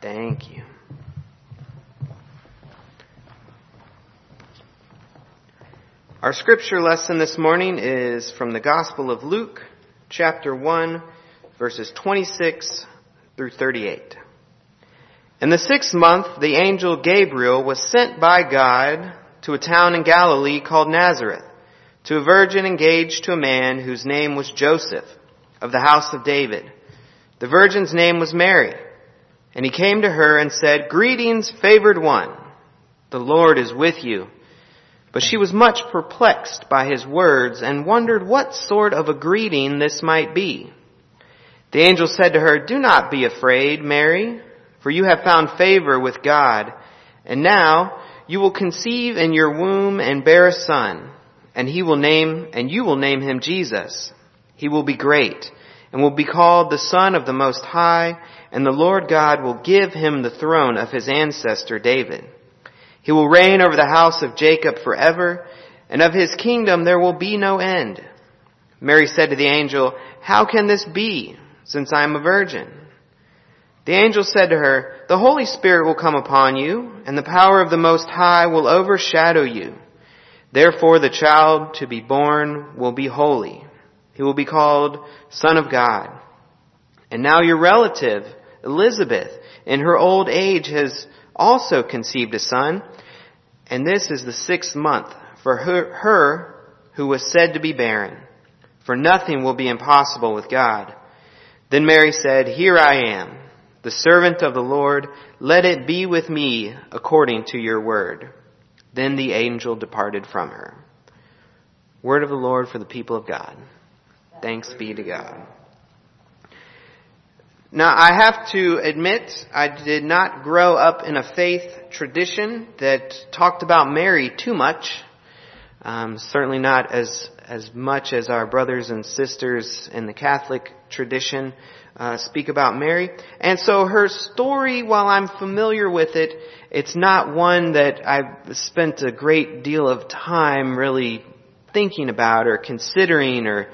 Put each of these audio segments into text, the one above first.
Thank you. Our scripture lesson this morning is from the Gospel of Luke, chapter 1, verses 26 through 38. In the 6th month, the angel Gabriel was sent by God to a town in Galilee called Nazareth, to a virgin engaged to a man whose name was Joseph, of the house of David. The virgin's name was Mary. And he came to her and said, "Greetings, favored one. The Lord is with you." But she was much perplexed by his words and wondered what sort of a greeting this might be. The angel said to her, "Do not be afraid, Mary, for you have found favor with God. And now you will conceive in your womb and bear a son, and you will name him Jesus. He will be great and will be called the Son of the Most High, and the Lord God will give him the throne of his ancestor David. He will reign over the house of Jacob forever, and of his kingdom there will be no end." Mary said to the angel, "How can this be, since I am a virgin?" The angel said to her, "The Holy Spirit will come upon you, and the power of the Most High will overshadow you. Therefore the child to be born will be holy. He will be called Son of God. And now your relative, Elizabeth, in her old age has also conceived a son, and this is the 6th month for her who was said to be barren. For nothing will be impossible with God." Then Mary said, "Here I am, the servant of the Lord. Let it be with me according to your word." Then the angel departed from her. Word of the Lord for the people of God. Thanks be to God. Now, I have to admit, I did not grow up in a faith tradition that talked about Mary too much. Certainly not as much as our brothers and sisters in the Catholic tradition speak about Mary. And so her story, while I'm familiar with it, it's not one that I've spent a great deal of time really thinking about or considering or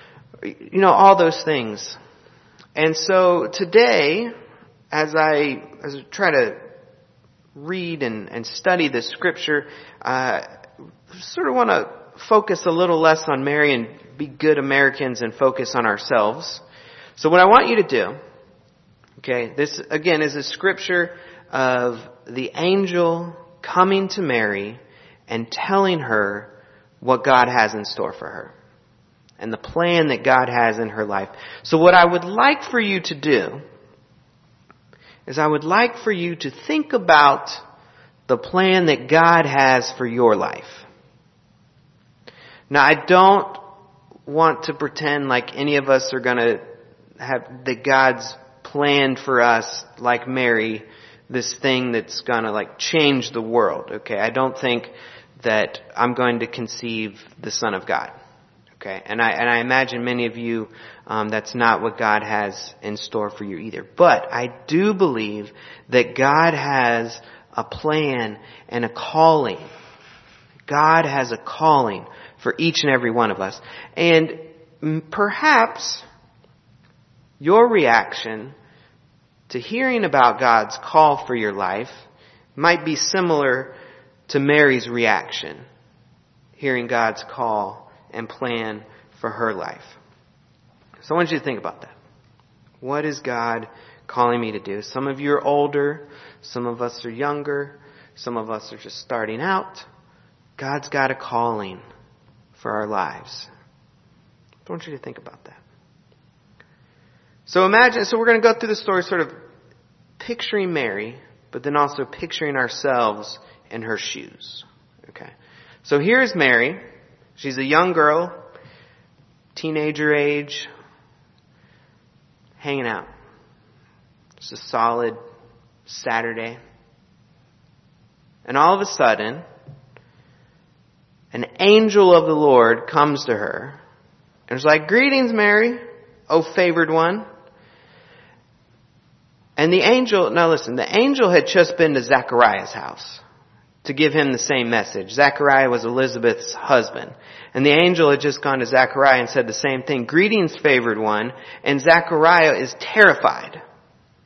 all those things. And so today, as I try to read and study this scripture, I sort of want to focus a little less on Mary and be good Americans and focus on ourselves. So what I want you to do, this again is a scripture of the angel coming to Mary and telling her what God has in store for her and the plan that God has in her life. So what I would like for you to do is I would like for you to think about the plan that God has for your life. Now, I don't want to pretend like any of us are going to have that God's planned for us, like Mary, this thing that's going to change the world. I don't think that I'm going to conceive the Son of God. And I imagine many of you, that's not what God has in store for you either. But I do believe that God has a plan and a calling. God has a calling for each and every one of us. And perhaps your reaction to hearing about God's call for your life might be similar to Mary's reaction, hearing God's call and plan for her life. So I want you to think about that. What is God calling me to do? Some of you are older. Some of us are younger. Some of us are just starting out. God's got a calling for our lives. I want you to think about that. So we're going to go through the story sort of picturing Mary, but then also picturing ourselves in her shoes. So here's Mary. She's a young girl, teenager age, hanging out. It's a solid Saturday. And all of a sudden, an angel of the Lord comes to her and is like, "Greetings, Mary, O favored one." And the angel had just been to Zechariah's house to give him the same message. Zechariah was Elizabeth's husband. And the angel had just gone to Zechariah and said the same thing. "Greetings, favored one." And Zechariah is terrified.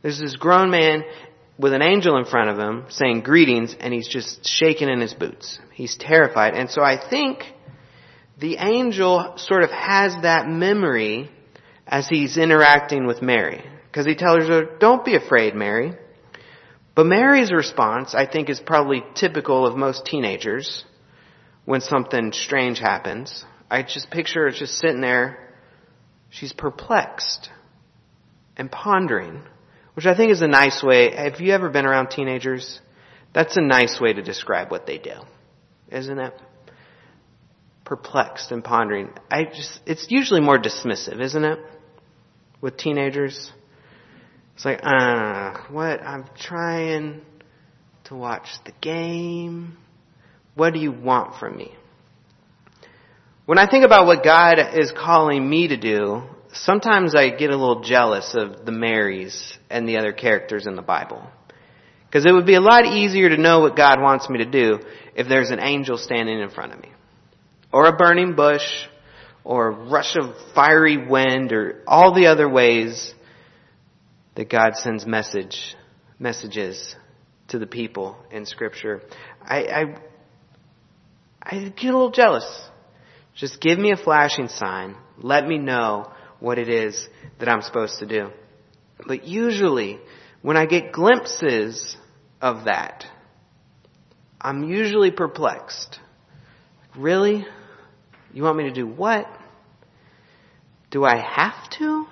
There's this grown man with an angel in front of him saying greetings, and he's just shaking in his boots. He's terrified. And so I think the angel sort of has that memory as he's interacting with Mary. Because he tells her, don't be afraid, Mary. But Mary's response, I think, is probably typical of most teenagers when something strange happens. I just picture her just sitting there. She's perplexed and pondering, which I think is a nice way. Have you ever been around teenagers? That's a nice way to describe what they do, isn't it? Perplexed and pondering. It's usually more dismissive, isn't it? With teenagers. It's like, what? I'm trying to watch the game. What do you want from me? When I think about what God is calling me to do, sometimes I get a little jealous of the Marys and the other characters in the Bible. Because it would be a lot easier to know what God wants me to do if there's an angel standing in front of me. Or a burning bush, or a rush of fiery wind, or all the other ways that God sends messages to the people in Scripture. I get a little jealous. Just give me a flashing sign. Let me know what it is that I'm supposed to do. But usually, when I get glimpses of that, I'm usually perplexed. Really? You want me to do what? Do I have to?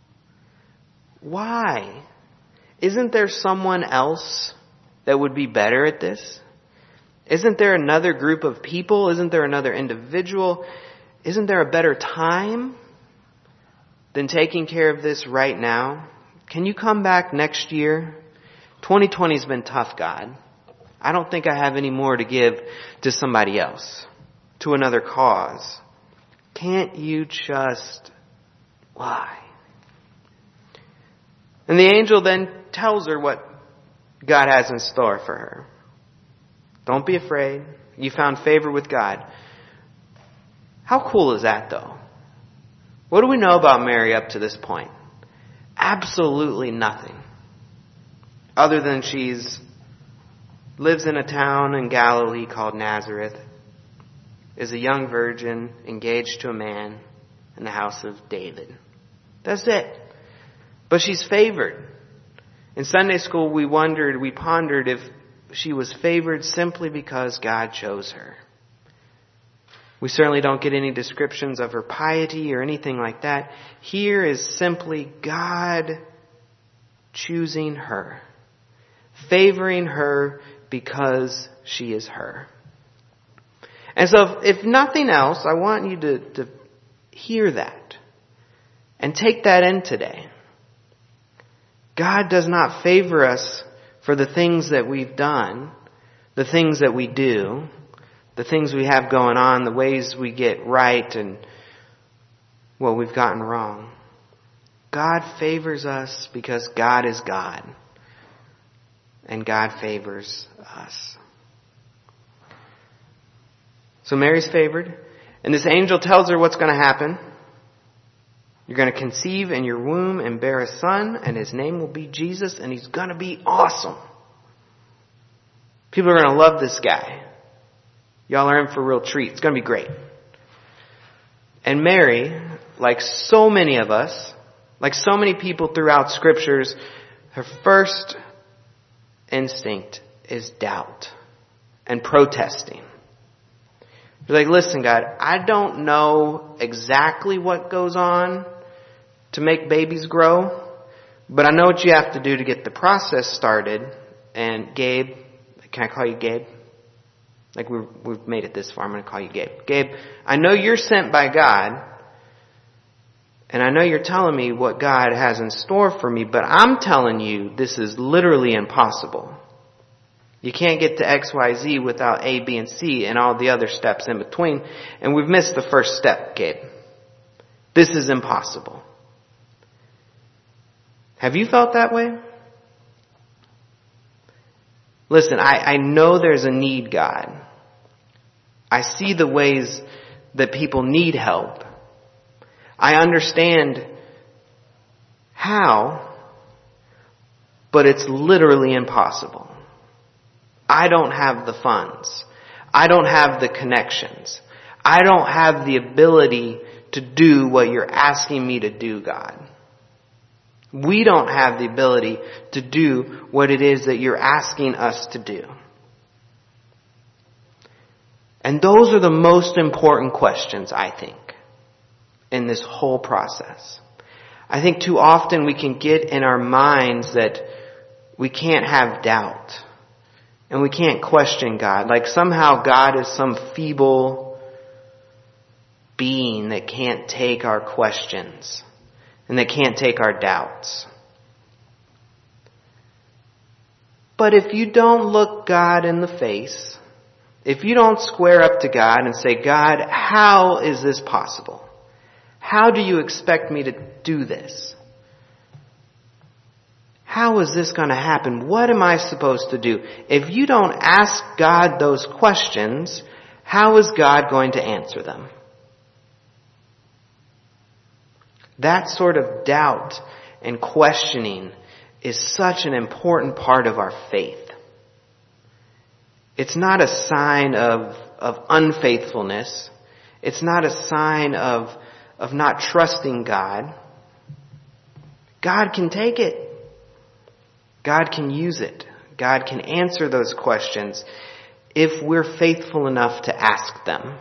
Why? Isn't there someone else that would be better at this? Isn't there another group of people? Isn't there another individual? Isn't there a better time than taking care of this right now? Can you come back next year? 2020 has been tough, God. I don't think I have any more to give to somebody else, to another cause. Can't you just... Why? And the angel then tells her what God has in store for her. Don't be afraid. You found favor with God. How cool is that, though? What do we know about Mary up to this point? Absolutely nothing. Other than lives in a town in Galilee called Nazareth, is a young virgin engaged to a man in the house of David. That's it. But she's favored. In Sunday school, we pondered if she was favored simply because God chose her. We certainly don't get any descriptions of her piety or anything like that. Here is simply God choosing her, favoring her because she is her. And so if nothing else, I want you to hear that and take that in today. God does not favor us for the things that we've done, the things that we do, the things we have going on, the ways we get right and what we've gotten wrong. God favors us because God is God. And God favors us. So Mary's favored. And this angel tells her what's going to happen. You're going to conceive in your womb and bear a son, and his name will be Jesus, and he's going to be awesome. People are going to love this guy. Y'all are in for a real treat. It's going to be great. And Mary, like so many of us, like so many people throughout scriptures, her first instinct is doubt and protesting. You're like, listen, God, I don't know exactly what goes on to make babies grow, but I know what you have to do to get the process started. And Gabe, can I call you Gabe? Like we've made it this far, I'm going to call you Gabe. Gabe, I know you're sent by God, and I know you're telling me what God has in store for me, but I'm telling you this is literally impossible. You can't get to X, Y, Z without A, B, and C and all the other steps in between. And we've missed the first step, Gabe. This is impossible. Have you felt that way? Listen, I know there's a need, God. I see the ways that people need help. I understand how. but it's literally impossible. I don't have the funds. I don't have the connections. I don't have the ability to do what you're asking me to do, God. We don't have the ability to do what it is that you're asking us to do. And those are the most important questions, I think, in this whole process. I think too often we can get in our minds that we can't have doubt and we can't question God. Like somehow God is some feeble being that can't take our questions and that can't take our doubts. But if you don't look God in the face, if you don't square up to God and say, God, how is this possible? How do you expect me to do this? How is this going to happen? What am I supposed to do? If you don't ask God those questions, how is God going to answer them? That sort of doubt and questioning is such an important part of our faith. It's not a sign of unfaithfulness. It's not a sign of not trusting God. God can take it. God can use it. God can answer those questions if we're faithful enough to ask them.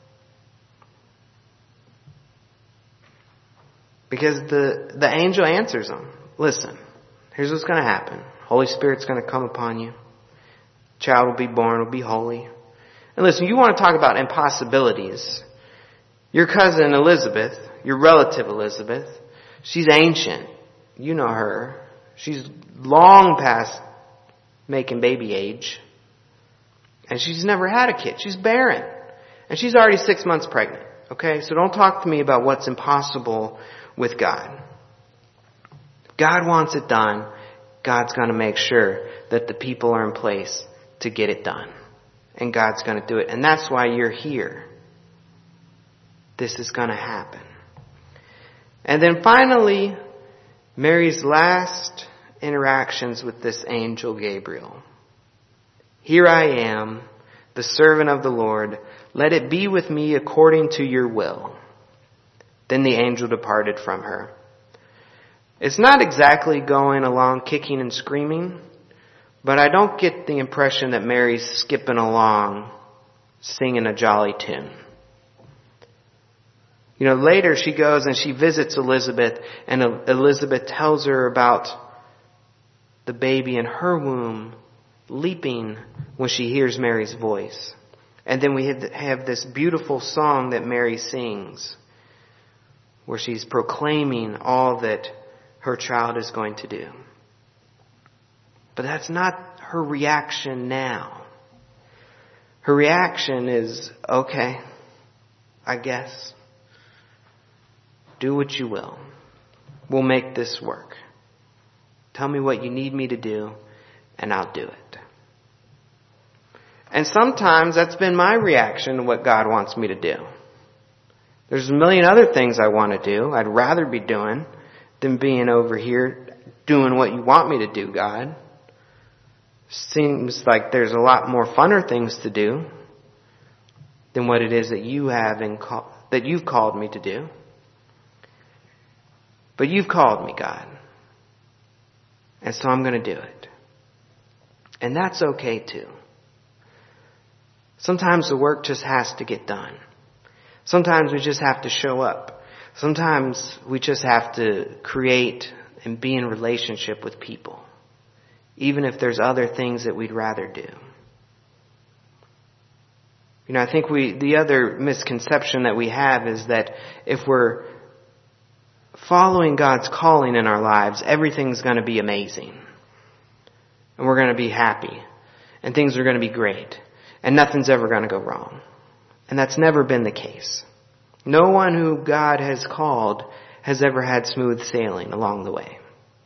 Because the angel answers them. Listen, here's what's going to happen. Holy Spirit's going to come upon you. Child will be born, will be holy. And listen, you want to talk about impossibilities. Your cousin Elizabeth, your relative Elizabeth, she's ancient. You know her. She's long past making baby age. And she's never had a kid. She's barren. And she's already 6 months pregnant. Okay? So don't talk to me about what's impossible with God. God wants it done. God's going to make sure that the people are in place to get it done. And God's going to do it. And that's why you're here. This is going to happen. And then finally, Mary's last interactions with this angel Gabriel. Here I am, the servant of the Lord. Let it be with me according to your will. Then the angel departed from her. It's not exactly going along kicking and screaming, but I don't get the impression that Mary's skipping along singing a jolly tune. You know, later she goes and she visits Elizabeth, and Elizabeth tells her about the baby in her womb leaping when she hears Mary's voice. And then we have this beautiful song that Mary sings, where she's proclaiming all that her child is going to do. But that's not her reaction now. Her reaction is, okay, I guess. Do what you will. We'll make this work. Tell me what you need me to do, and I'll do it. And sometimes that's been my reaction to what God wants me to do. There's a million other things I want to do, I'd rather be doing, than being over here doing what you want me to do, God. Seems like there's a lot more funner things to do than what it is that you have that you've called me to do. But you've called me, God. And so I'm going to do it. And that's okay too. Sometimes the work just has to get done. Sometimes we just have to show up. Sometimes we just have to create and be in relationship with people, even if there's other things that we'd rather do. You know, I think the other misconception that we have is that if we're following God's calling in our lives, everything's going to be amazing. And we're going to be happy. And things are going to be great. And nothing's ever going to go wrong. And that's never been the case. No one who God has called has ever had smooth sailing along the way.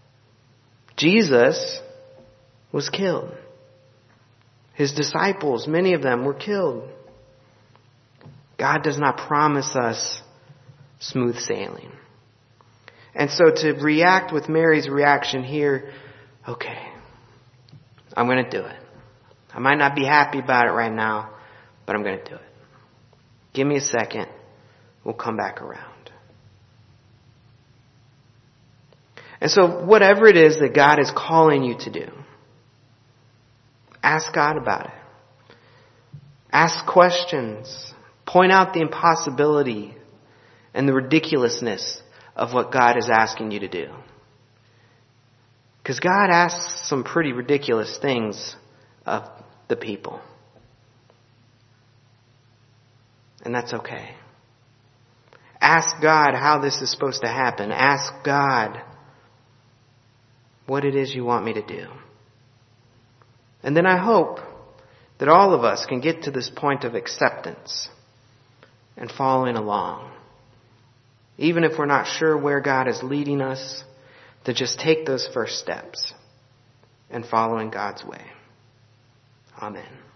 Jesus was killed. His disciples, many of them, were killed. God does not promise us smooth sailing. And so to react with Mary's reaction here okay, I'm going to do it. I might not be happy about it right now, but I'm going to do it. Give me a second. We'll come back around. And so whatever it is that God is calling you to do, ask God about it. Ask questions. Point out the impossibility and the ridiculousness of what God is asking you to do. Because God asks some pretty ridiculous things of the people. And that's okay. Ask God how this is supposed to happen. Ask God what it is you want me to do. And then I hope that all of us can get to this point of acceptance and following along. Even if we're not sure where God is leading us, to just take those first steps and following God's way. Amen.